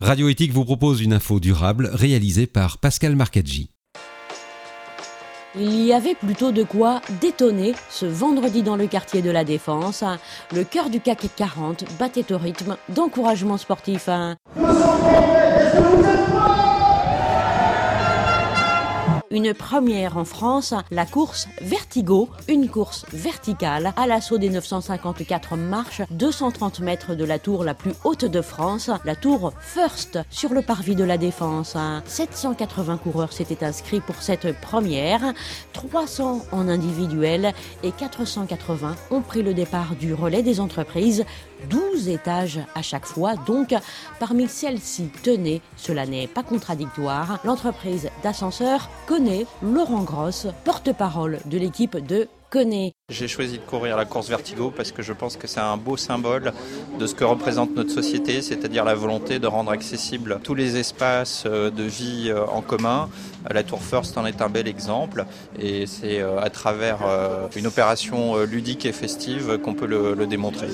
Radio Éthique vous propose une info durable réalisée par Pascal Marcaggi. Il y avait plutôt de quoi détonner ce vendredi dans le quartier de la Défense. Le cœur du CAC 40 battait au rythme d'encouragement sportif. Une première en France, la course Vertigo, une course verticale à l'assaut des 954 marches, 230 mètres de la tour la plus haute de France, la tour First sur le parvis de la Défense. 780 coureurs s'étaient inscrits pour cette première, 300 en individuel et 480 ont pris le départ du relais des entreprises. 12 étages à chaque fois, donc parmi celles-ci, tenez, cela n'est pas contradictoire, l'entreprise d'ascenseurs Connay, Laurent Grosse, porte-parole de l'équipe de Connay. J'ai choisi de courir la course Vertigo parce que je pense que c'est un beau symbole de ce que représente notre société, c'est-à-dire la volonté de rendre accessibles tous les espaces de vie en commun. La Tour First en est un bel exemple et c'est à travers une opération ludique et festive qu'on peut le démontrer.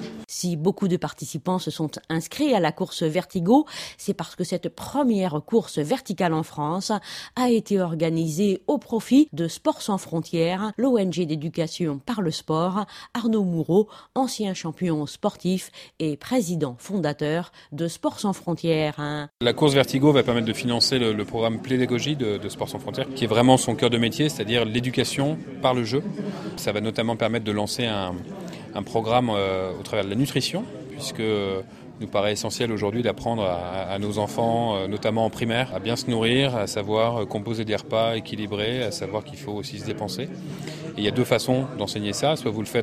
Si beaucoup de participants se sont inscrits à la course Vertigo, c'est parce que cette première course verticale en France a été organisée au profit de Sport sans frontières, l'ONG d'éducation par le sport. Arnaud Moureau, ancien champion sportif et président fondateur de Sport sans frontières. La course Vertigo va permettre de financer le programme pédagogie de Sport sans frontières, qui est vraiment son cœur de métier, c'est-à-dire l'éducation par le jeu. Ça va notamment permettre de lancer un programme au travers de la nutrition, puisque nous paraît essentiel aujourd'hui d'apprendre à nos enfants, notamment en primaire, à bien se nourrir, à savoir composer des repas équilibrés, à savoir qu'il faut aussi se dépenser. Et il y a deux façons d'enseigner ça, soit vous le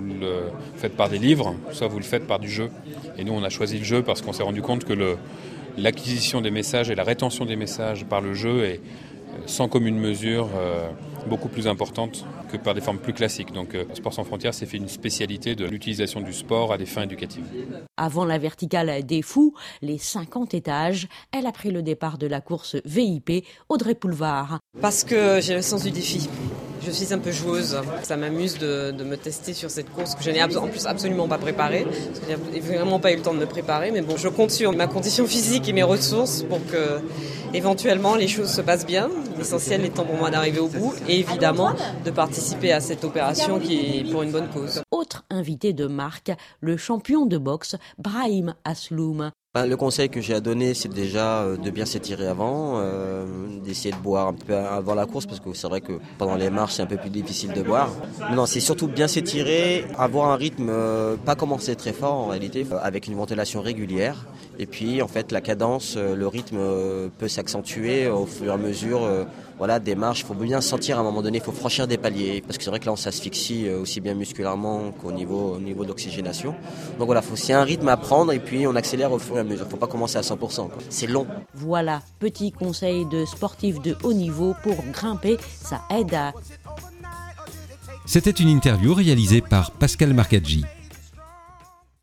faites par des livres, soit vous le faites par du jeu. Et nous on a choisi le jeu parce qu'on s'est rendu compte que l'acquisition des messages et la rétention des messages par le jeu est sans commune mesure beaucoup plus importante que par des formes plus classiques. Donc Sport sans frontières s'est fait une spécialité de l'utilisation du sport à des fins éducatives. Avant la verticale des fous, les 50 étages, elle a pris le départ de la course VIP, Audrey Poulevard. Parce que j'ai le sens du défi. Je suis un peu joueuse. Ça m'amuse de me tester sur cette course que je n'ai en plus absolument pas préparée. Parce que je n'ai vraiment pas eu le temps de me préparer. Mais bon, je compte sur ma condition physique et mes ressources pour que éventuellement les choses se passent bien. L'essentiel étant pour moi d'arriver au bout et évidemment de participer à cette opération qui est pour une bonne cause. Autre invité de marque, le champion de boxe Brahim Asloum. Le conseil que j'ai à donner, c'est déjà de bien s'étirer avant, d'essayer de boire un peu avant la course, parce que c'est vrai que pendant les marches, c'est un peu plus difficile de boire. Non, c'est surtout bien s'étirer, avoir un rythme, pas commencer très fort en réalité, avec une ventilation régulière. Et puis, en fait, la cadence, le rythme peut s'accentuer au fur et à mesure des marches. Il faut bien sentir à un moment donné, il faut franchir des paliers, parce que c'est vrai que là, on s'asphyxie aussi bien musculairement qu'au niveau d'oxygénation. Donc voilà, c'est un rythme à prendre et puis on accélère au fur et à mesure. Il ne faut pas commencer à 100%. C'est long. Voilà, petit conseil de sportif de haut niveau pour grimper, ça aide à... C'était une interview réalisée par Pascal Marcaggi.